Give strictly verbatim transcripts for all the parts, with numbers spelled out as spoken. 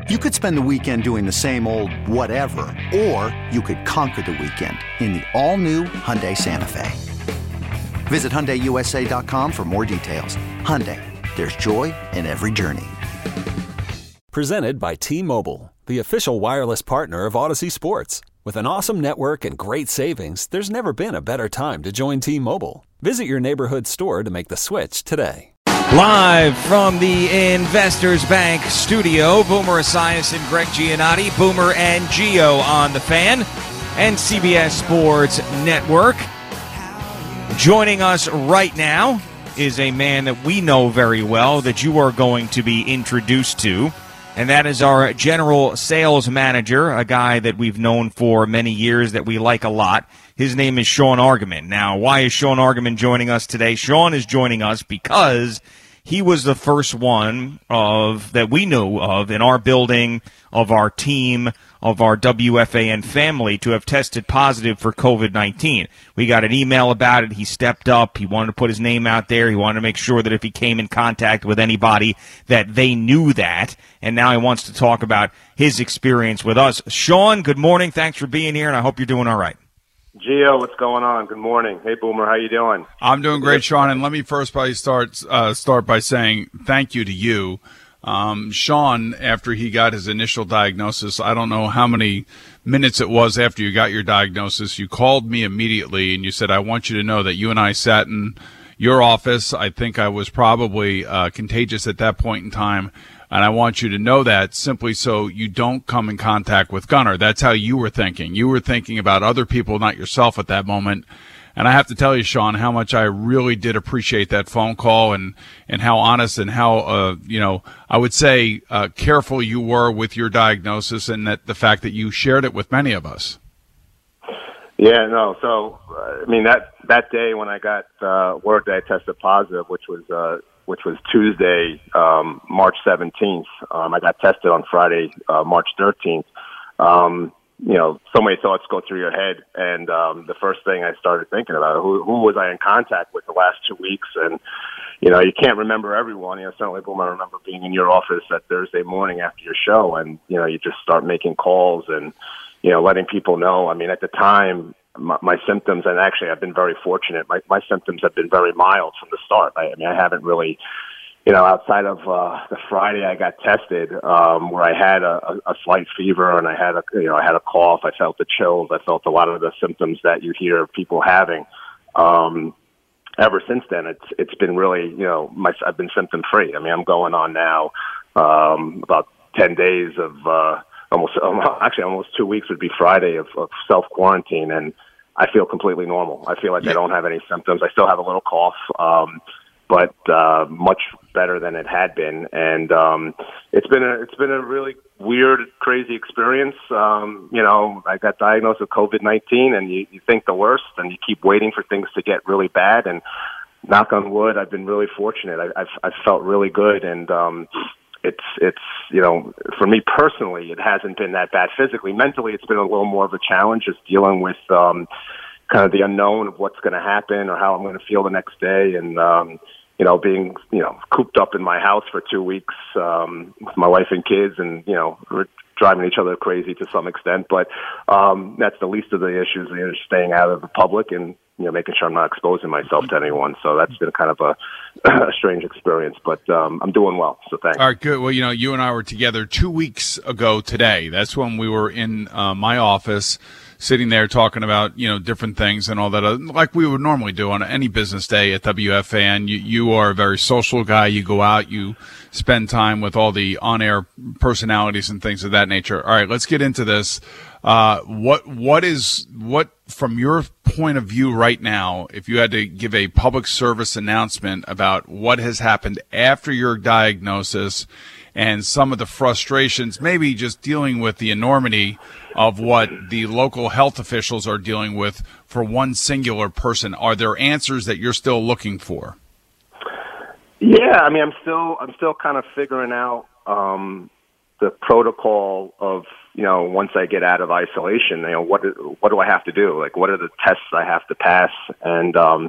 You could spend the weekend doing the same old whatever, or you could conquer the weekend in the all-new Hyundai Santa Fe. Visit Hyundai U S A dot com for more details. Hyundai, there's joy in every journey. Presented by T-Mobile, the official wireless partner of Odyssey Sports. With an awesome network and great savings, there's never been a better time to join T-Mobile. Visit your neighborhood store to make the switch today. Live from the Investors Bank studio, Boomer Esiason and Greg Giannotti, Boomer and Gio on the Fan and C B S Sports Network. Joining us right now is a man that we know very well that you are going to be introduced to, and that is our general sales manager, a guy that we've known for many years that we like a lot. His name is Sean Argaman. Now, why is Sean Argaman joining us today? Sean is joining us because he was the first one of that we knew of in our building, of our team, of our W F A N family to have tested positive for COVID nineteen. We got an email about it. He stepped up. He wanted to put his name out there. He wanted to make sure that if he came in contact with anybody that they knew that. And now he wants to talk about his experience with us. Sean, good morning. Thanks for being here, and I hope you're doing all right. Gio, what's going on? Good morning. Hey, Boomer, how you doing? I'm doing great, Sean. And let me first probably start uh, start by saying thank you to you. Um, Sean, after he got his initial diagnosis, I don't know how many minutes it was after you got your diagnosis, you called me immediately and you said, I want you to know that you and I sat in your office. I think I was probably uh, contagious at that point in time. And I want you to know that simply so you don't come in contact with Gunnar. That's how you were thinking. You were thinking about other people, not yourself at that moment. And I have to tell you, Sean, how much I really did appreciate that phone call and, and how honest and how, uh, you know, I would say uh, careful you were with your diagnosis and that the fact that you shared it with many of us. Yeah, no. So, uh, I mean, that, that day when I got uh, word that I tested positive, which was uh, which was Tuesday, um, March seventeenth, um, I got tested on Friday, uh, March thirteenth. Um, you know, so many thoughts go through your head. And um, the first thing I started thinking about, who, who was I in contact with the last two weeks? And, you know, you can't remember everyone. You know, certainly, Boom, I remember being in your office that Thursday morning after your show. And, you know, you just start making calls and, you know, letting people know. I mean, at the time, my, my symptoms, and actually I've been very fortunate, my, my symptoms have been very mild from the start. I, I mean, I haven't really... You know, outside of uh, the Friday I got tested, um, where I had a, a slight fever and I had a, you know, I had a cough. I felt the chills. I felt a lot of the symptoms that you hear people having. Um, ever since then, it's it's been really, you know, my, I've been symptom free. I mean, I'm going on now um, about ten days of uh, almost, actually almost two weeks would be Friday of, of self quarantine, and I feel completely normal. I feel like yeah. I don't have any symptoms. I still have a little cough. Um, but uh, much better than it had been, and um, it's been a it's been a really weird, crazy experience. Um, you know, I got diagnosed with COVID nineteen, and you, you think the worst, and you keep waiting for things to get really bad. And knock on wood, I've been really fortunate. I, I've I've felt really good, and um, it's it's you know, for me personally, it hasn't been that bad physically. Mentally, it's been a little more of a challenge, just dealing with um, kind of the unknown of what's going to happen or how I'm going to feel the next day, and um, you know, being, you know, cooped up in my house for two weeks um, with my wife and kids, and, you know, we're driving each other crazy to some extent. But um, that's the least of the issues, you know, staying out of the public and, you know, making sure I'm not exposing myself to anyone. So that's been kind of a, a strange experience, but um, I'm doing well. So thanks. All right, good. Well, you know, you and I were together two weeks ago today. That's when we were in uh, my office, sitting there talking about, you know, different things and all that, uh, like we would normally do on any business day at W F A N. You, you are a very social guy. You go out, you spend time with all the on-air personalities and things of that nature. All right, let's get into this. Uh, what, what is, what, from your point of view right now, if you had to give a public service announcement about what has happened after your diagnosis and some of the frustrations, maybe just dealing with the enormity of what the local health officials are dealing with for one singular person, are there answers that you're still looking for? Yeah, I mean, I'm still, I'm still kind of figuring out um, the protocol of, you know, once I get out of isolation, you know, what what do I have to do? Like, what are the tests I have to pass? And um,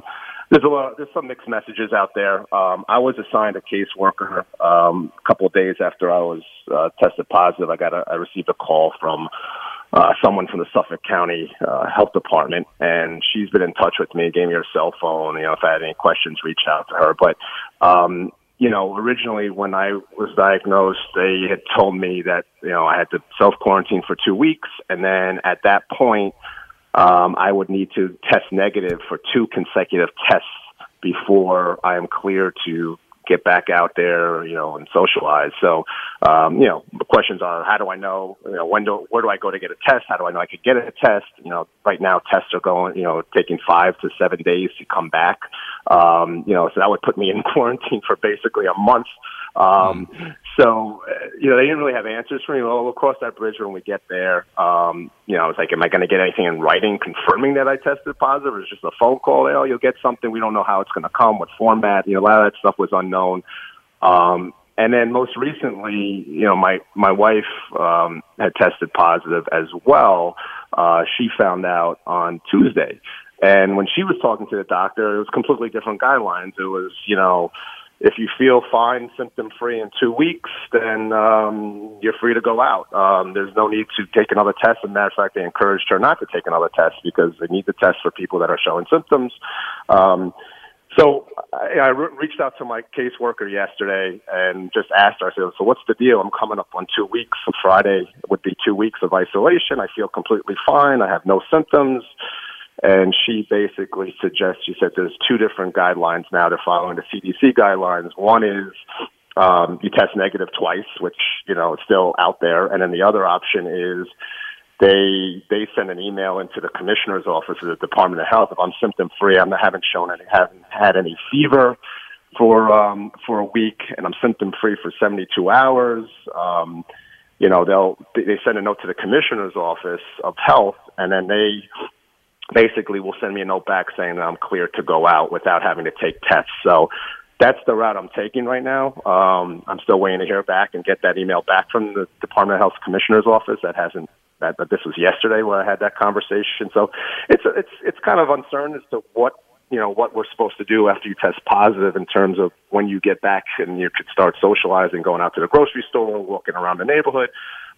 There's a lot, there's some mixed messages out there. Um, I was assigned a caseworker um, a couple of days after I was uh, tested positive. I got a, I received a call from uh, someone from the Suffolk County uh, Health Department, and she's been in touch with me, gave me her cell phone. You know, if I had any questions, reach out to her. But um, you know, originally when I was diagnosed, they had told me that you know I had to self quarantine for two weeks, and then at that point, Um, I would need to test negative for two consecutive tests before I am clear to get back out there, you know, and socialize. So, um, you know, the questions are, how do I know, you know, when do, where do I go to get a test? How do I know I could get a test? You know, right now tests are going, you know, taking five to seven days to come back. Um, you know, so that would put me in quarantine for basically a month. Um, so, uh, you know, they didn't really have answers for me. Well, we'll cross that bridge when we get there. Um, you know, I was like, am I going to get anything in writing confirming that I tested positive, or is it just a phone call? Oh, you'll get something. We don't know how it's going to come, what format. You know, a lot of that stuff was unknown. Um, and then most recently, you know, my, my wife, um, had tested positive as well. Uh, she found out on Tuesday. And when she was talking to the doctor, it was completely different guidelines. It was, you know, if you feel fine, symptom-free in two weeks, then um, you're free to go out. Um, there's no need to take another test. As a matter of fact, they encouraged her not to take another test because they need the test for people that are showing symptoms. Um, so I, I re- reached out to my caseworker yesterday and just asked her, I said, so what's the deal? I'm coming up on two weeks. So Friday would be two weeks of isolation. I feel completely fine. I have no symptoms. And she basically suggests, she said there's two different guidelines now. They're following the C D C guidelines. One is um, you test negative twice, which, you know, is still out there. And then the other option is they they send an email into the commissioner's office of the Department of Health. If I'm symptom-free, I haven't shown any, haven't had any fever for um, for a week, and I'm symptom-free for seventy-two hours. Um, you know, they'll they send a note to the commissioner's office of health, and then they basically will send me a note back saying that I'm clear to go out without having to take tests. So that's the route I'm taking right now. Um, I'm still waiting to hear back and get that email back from the Department of Health Commissioner's office. That hasn't, that, but this was yesterday where I had that conversation. So it's, it's, it's kind of uncertain as to what, you know, what we're supposed to do after you test positive in terms of when you get back and you could start socializing, going out to the grocery store, walking around the neighborhood.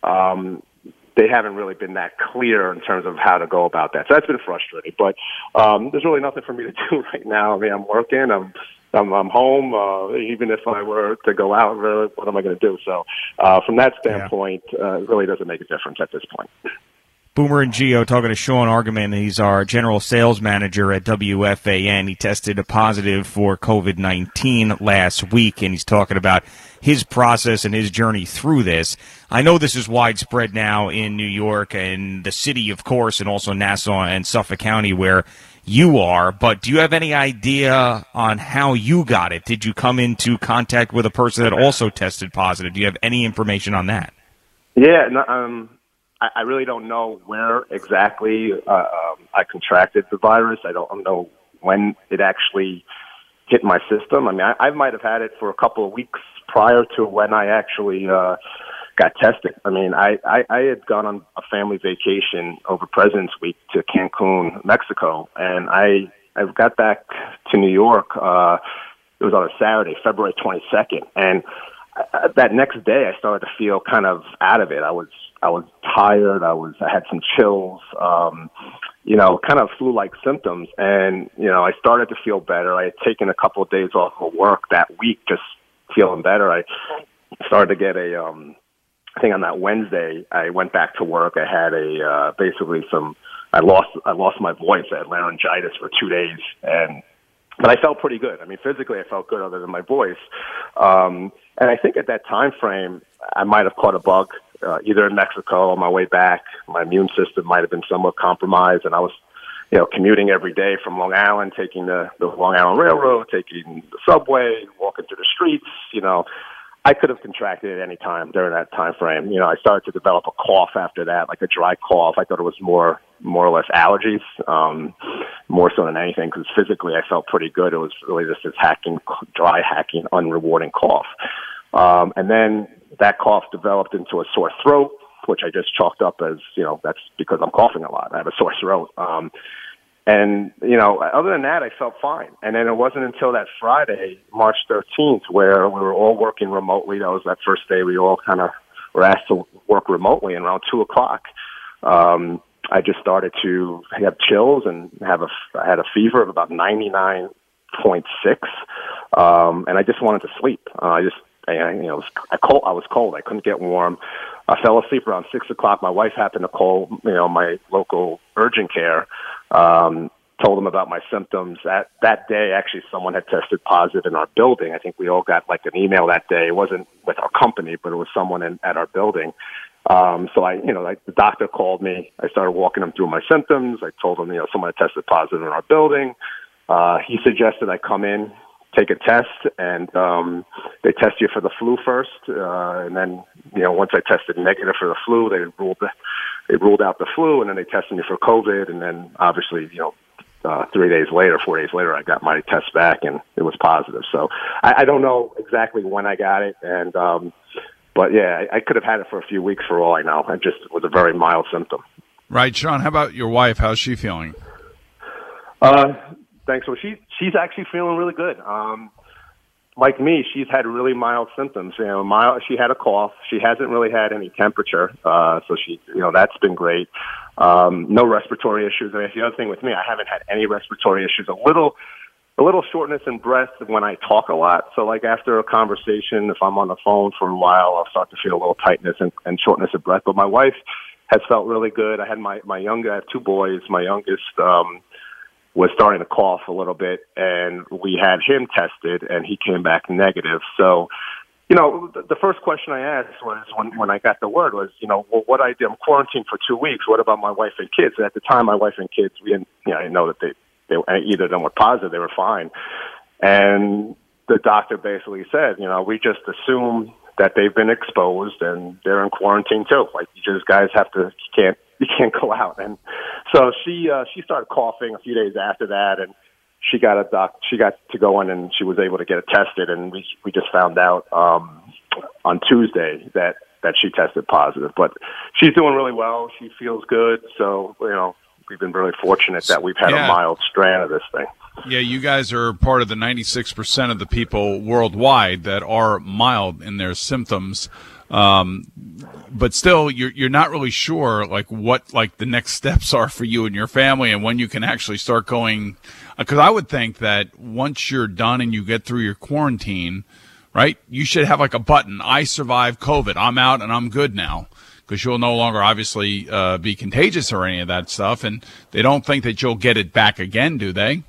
Um, They haven't really been that clear in terms of how to go about that. So that's been frustrating. But um, there's really nothing for me to do right now. I mean, I'm working. I'm I'm, I'm home. Uh, even if I were to go out, really, what am I going to do? So uh, from that standpoint, yeah. uh, it really doesn't make a difference at this point. Boomer and Gio talking to Sean Argaman. He's our general sales manager at W F A N. He tested positive for COVID nineteen last week, and he's talking about his process and his journey through this. I know this is widespread now in New York and the city, of course, and also Nassau and Suffolk County where you are, but do you have any idea on how you got it? Did you come into contact with a person that also tested positive? Do you have any information on that? Yeah, no, um, I, I really don't know where exactly uh, um, I contracted the virus. I don't know when it actually hit my system. I mean, I, I might have had it for a couple of weeks prior to when I actually uh, got tested. I mean, I, I, I had gone on a family vacation over President's Week to Cancun, Mexico, and I, I got back to New York. Uh, it was on a Saturday, February twenty-second, and uh, that next day I started to feel kind of out of it. I was I was tired. I was I had some chills. Um, you know, kind of flu-like symptoms, and you know, I started to feel better. I had taken a couple of days off of work that week, just feeling better. I started to get a, um, I think on that Wednesday, I went back to work. I had a, uh, basically some, I lost, I lost my voice. I had laryngitis for two days and, but I felt pretty good. I mean, physically I felt good other than my voice. Um, and I think at that time frame, I might have caught a bug, uh, either in Mexico on my way back. My immune system might have been somewhat compromised, and I was, you know, commuting every day from Long Island, taking the, the Long Island Railroad, taking the subway, walking through the streets. You know, I could have contracted at any time during that time frame. You know, I started to develop a cough after that, like a dry cough. I thought it was more, more or less allergies, um, more so than anything, because physically I felt pretty good. It was really just this hacking, dry hacking, unrewarding cough. Um, and then that cough developed into a sore throat, which I just chalked up as, you know, that's because I'm coughing a lot. I have a sore throat. Um, And, you know, other than that, I felt fine. And then it wasn't until that Friday, March thirteenth, where we were all working remotely. That was that first day we all kind of were asked to work remotely. And around two o'clock, um, I just started to have chills and have a, I had a fever of about ninety-nine point six. Um, and I just wanted to sleep. Uh, I just, I, you know, I, cold, I was cold. I couldn't get warm. I fell asleep around six o'clock. My wife happened to call, you know, my local urgent care, um, told them about my symptoms. That, that day, actually, someone had tested positive in our building. I think we all got like an email that day. It wasn't with our company, but it was someone in, at our building. Um, so I, you know, like the doctor called me. I started walking him through my symptoms. I told him, you know, someone had tested positive in our building. Uh, he suggested I come in, take a test, and um, they test you for the flu first, uh, and then, you know, once I tested negative for the flu, they ruled the, they ruled out the flu, and then they tested me for COVID, and then obviously, you know, uh, three days later, four days later, I got my test back, and it was positive. So I, I don't know exactly when I got it, and um, but yeah, I, I could have had it for a few weeks for all I know. It just was a very mild symptom. Right, Sean. How about your wife? How's she feeling? Uh, Thanks. So she she's actually feeling really good. Um, like me, she's had really mild symptoms. You know, mild. She had a cough. She hasn't really had any temperature. Uh, so she, you know, that's been great. Um, no respiratory issues. And the other thing with me, I haven't had any respiratory issues. A little, a little shortness in breath when I talk a lot. So like after a conversation, if I'm on the phone for a while, I'll start to feel a little tightness and, and shortness of breath. But my wife has felt really good. I had my my younger, I have two boys. My youngest. Um, was starting to cough a little bit, and we had him tested, and he came back negative. So, you know, the, the first question I asked was when, when I got the word was, you know, well, what I did, I'm quarantined for two weeks. What about my wife and kids? And at the time, my wife and kids, we didn't, you know, I didn't know that they, they, either of them were positive, they were fine. And the doctor basically said, you know, we just assume that they've been exposed and they're in quarantine too. Like, you just guys have to, you can't, you can't go out. And so she, uh, she started coughing a few days after that, and she got a doc, she got to go in and she was able to get it tested. And we, we just found out, um, on Tuesday that, that she tested positive, but she's doing really well. She feels good. So, you know, we've been really fortunate that we've had yeah. a mild strand of this thing. Yeah, you guys are part of the ninety-six percent of the people worldwide that are mild in their symptoms. Um, but still, you're, you're not really sure, like, what, like, the next steps are for you and your family and when you can actually start going. Because I would think that once you're done and you get through your quarantine, right, you should have, like, a button, I survived COVID, I'm out and I'm good now. Because you'll no longer obviously uh, be contagious or any of that stuff. And they don't think that you'll get it back again, do they?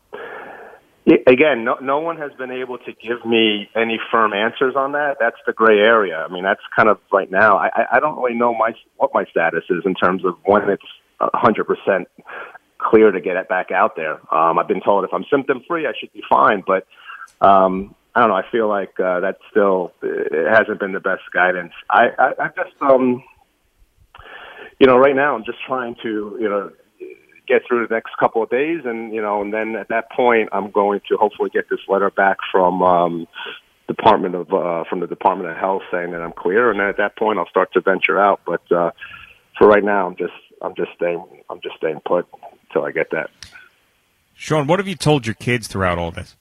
Again, no, no one has been able to give me any firm answers on that. That's the gray area. I mean, that's kind of right now. I, I don't really know my what my status is in terms of when it's one hundred percent clear to get it back out there. Um, I've been told if I'm symptom-free, I should be fine. But um, I don't know. I feel like uh, that still it hasn't been the best guidance. I, I, I just, um, you know, right now I'm just trying to, you know, get through the next couple of days, and you know, and then at that point, I'm going to hopefully get this letter back from um, Department of uh, from the Department of Health saying that I'm clear, and then at that point, I'll start to venture out. But uh, for right now, I'm just I'm just staying I'm just staying put until I get that. Sean, what have you told your kids throughout all this?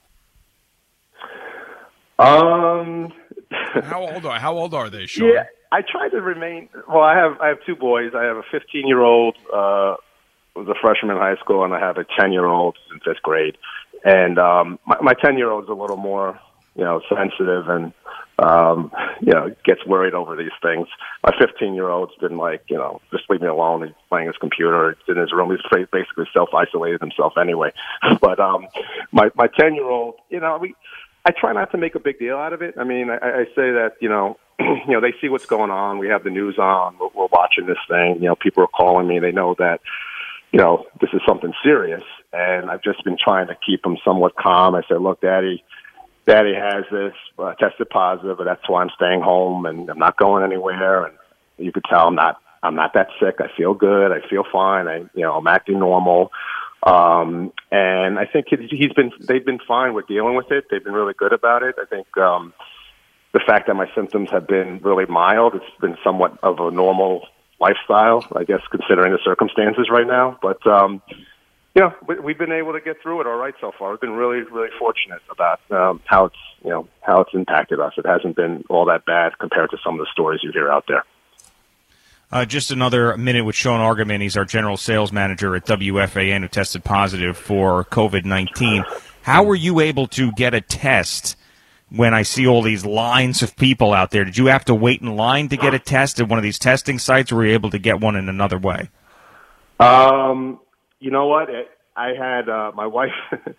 Um, how old are how old are they, Sean? Yeah, I try to remain. Well, I have I have two boys. I have a fifteen year old. Uh, was a freshman in high school, and I have a ten-year-old in fifth grade. And um, my, my ten-year-old is a little more, you know, sensitive and, um, you know, gets worried over these things. My fifteen-year-old's been like, you know, just leave me alone. He's playing his computer. He's in his room. He's basically self-isolated himself anyway. But um, my my ten-year-old, you know, we I try not to make a big deal out of it. I mean, I, I say that, you know, you know, they see what's going on. We have the news on. We're, we're watching this thing. You know, people are calling me. They know that, you know, this is something serious, and I've just been trying to keep him somewhat calm. I said, look, Daddy, Daddy has this, uh, tested positive, but that's why I'm staying home, and I'm not going anywhere. And you could tell I'm not, I'm not that sick. I feel good. I feel fine. I, you know, I'm acting normal. Um, and I think he's been, they've been fine with dealing with it. They've been really good about it. I think, um, the fact that my symptoms have been really mild, it's been somewhat of a normal lifestyle, I guess, considering the circumstances right now. But, um, you know, we, we've been able to get through it all right so far. We've been really, really fortunate about um, how it's, you know, how it's impacted us. It hasn't been all that bad compared to some of the stories you hear out there. Uh, just another minute with Sean Argaman. He's our general sales manager at W F A N who tested positive for COVID nineteen. How were you able to get a test when I see all these lines of people out there? Did you have to wait in line to get a test at one of these testing sites, or were you able to get one in another way? Um, you know what? It, I had uh, my wife.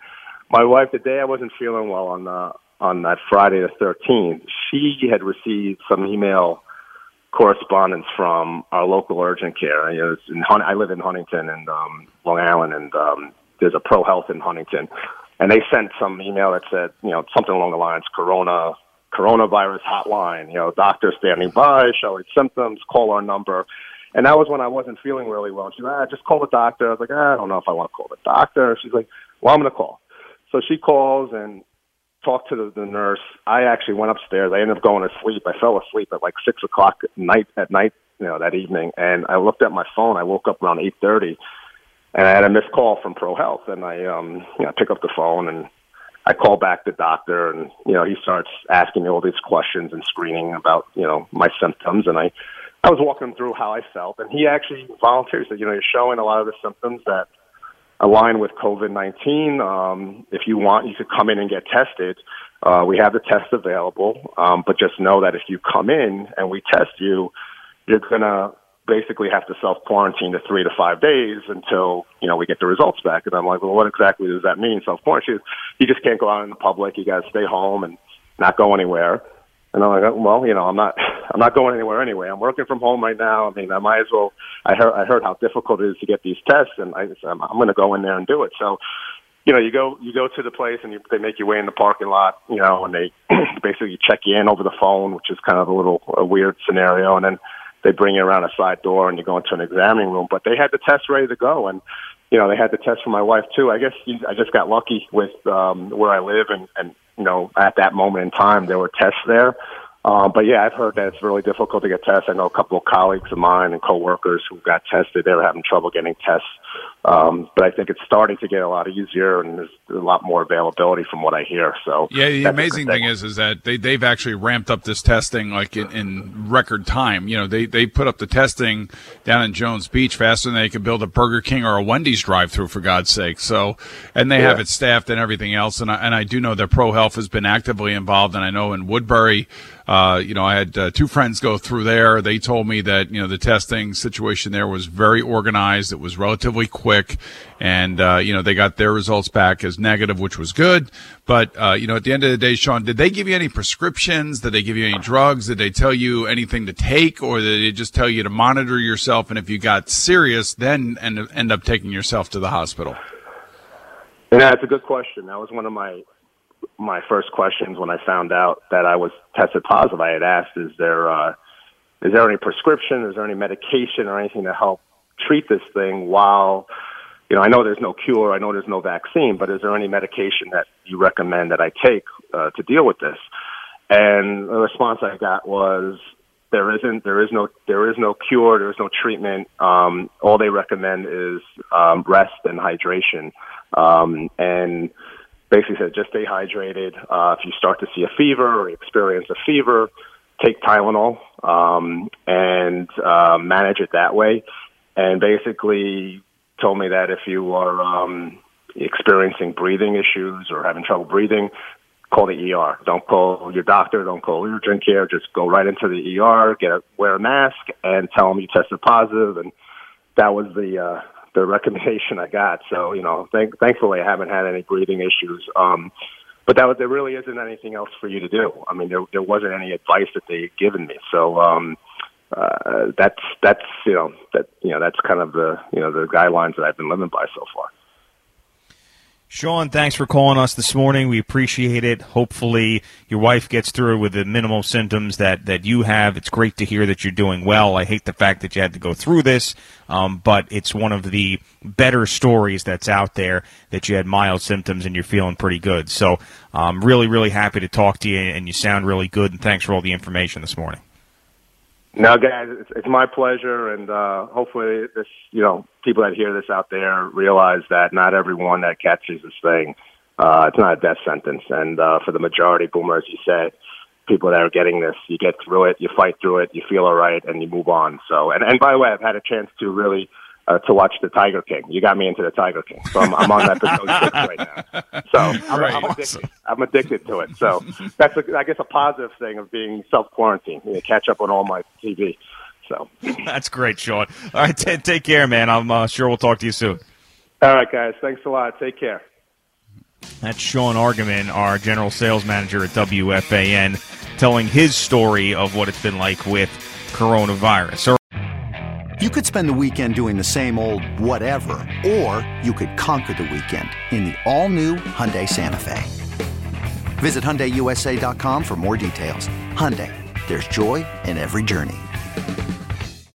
My wife, the day I wasn't feeling well on uh, on that Friday the thirteenth, she had received some email correspondence from our local urgent care. You know, it's in Hun- I live in Huntington and um, Long Island, and um, there's a Pro Health in Huntington, and they sent some email that said, you know, something along the lines, Corona, coronavirus hotline, you know, doctor standing by, showing symptoms, call our number. And that was when I wasn't feeling really well. She's like, ah, just call the doctor. I was like, ah, I don't know if I want to call the doctor. She's like, well, I'm going to call. So she calls and talked to the, the nurse. I actually went upstairs. I ended up going to sleep. I fell asleep at like six o'clock at night, at night, you know, that evening. And I looked at my phone. I woke up around eight thirty, and I had a missed call from Pro Health. And I, um, you know, I pick up the phone and I call back the doctor, and you know, he starts asking me all these questions and screening about, you know, my symptoms. And I, I was walking him through how I felt, and he actually volunteered. He said, you know, you're showing a lot of the symptoms that align with COVID nineteen. Um, if you want, you could come in and get tested. Uh, we have the test available, um, but just know that if you come in and we test you, you're going to basically have to self-quarantine to three to five days until, you know, we get the results back. And I'm like, well, what exactly does that mean, self-quarantine? You just can't go out in the public. You got to stay home and not go anywhere. And I'm like, well, you know, I'm not, I'm not going anywhere anyway. I'm working from home right now. I mean, I might as well. I heard, I heard how difficult it is to get these tests, and I, I'm, I'm going to go in there and do it. So, you know, you go, you go to the place, and you, they make you wait in the parking lot, you know, and they basically check you in over the phone, which is kind of a little a weird scenario, and then they bring you around a side door, and you go into an examining room. But they had the test ready to go, and you know, they had the test for my wife too. I guess I just got lucky with um, where I live, and, and you know, at that moment in time, there were tests there. Um, but yeah, I've heard that it's really difficult to get tests. I know a couple of colleagues of mine and coworkers who got tested. They were having trouble getting tests. Um, but I think it's starting to get a lot easier, and there's a lot more availability from what I hear. So yeah, the amazing thing is, is that they, they've actually ramped up this testing like in, in record time. You know, they, they put up the testing down in Jones Beach faster than they could build a Burger King or a Wendy's drive-through, for God's sake. So, and they yeah. have it staffed and everything else. And I, and I do know that Pro Health has been actively involved. And I know in Woodbury, Uh, you know, I had uh, two friends go through there. They told me that, you know, the testing situation there was very organized. It was relatively quick. And, uh, you know, they got their results back as negative, which was good. But, uh, you know, at the end of the day, Sean, did they give you any prescriptions? Did they give you any drugs? Did they tell you anything to take? Or did they just tell you to monitor yourself? And if you got serious, then end, end up taking yourself to the hospital? Yeah, that's a good question. That was one of my my first questions when I found out that I was tested positive. I had asked, is there, uh, is there any prescription? Is there any medication or anything to help treat this thing while, you know, I know there's no cure, I know there's no vaccine, but is there any medication that you recommend that I take uh, to deal with this? And the response I got was, there isn't, there is no, there is no cure, there is no treatment. Um, all they recommend is um, rest and hydration. Um, and basically said, just stay hydrated. Uh, if you start to see a fever or experience a fever, take Tylenol um, and uh, manage it that way. And basically told me that if you are um, experiencing breathing issues or having trouble breathing, call the E R. Don't call your doctor. Don't call urgent care. Just go right into the E R, get a, wear a mask, and tell them you tested positive. And that was the uh, the recommendation I got. So, you know, thank, thankfully I haven't had any breathing issues. Um, but that was, there really isn't anything else for you to do. I mean, there, there wasn't any advice that they had given me. So, um, uh, that's, that's, you know, that, you know, that's kind of the, you know, the guidelines that I've been living by so far. Sean, thanks for calling us this morning. We appreciate it. Hopefully your wife gets through with the minimal symptoms that, that you have. It's great to hear that you're doing well. I hate the fact that you had to go through this, um, but it's one of the better stories that's out there that you had mild symptoms and you're feeling pretty good. So I'm really, really happy to talk to you, and you sound really good, and thanks for all the information this morning. No, guys, it's, it's my pleasure, and uh, hopefully, this you know, people that hear this out there realize that not everyone that catches this thing, uh, it's not a death sentence, and uh, for the majority, Boomer, as you said, people that are getting this, you get through it, you fight through it, you feel all right, and you move on. So, and, and by the way, I've had a chance to really uh, to watch the Tiger King. You got me into the Tiger King, so I'm, I'm on episode six right now. So I'm, Right. I'm addicted. I'm addicted to it. So that's, a, I guess, a positive thing of being self-quarantined. You know, catch up on all my T V. So That's great, Sean. All right, t- take care, man. I'm uh, sure we'll talk to you soon. all right, guys, thanks a lot. Take care. That's Sean Argaman, our general sales manager at W F A N, telling his story of what it's been like with coronavirus. You could spend the weekend doing the same old whatever, or you could conquer the weekend in the all-new Hyundai Santa Fe. Visit Hyundai U S A dot com for more details. Hyundai, there's joy in every journey.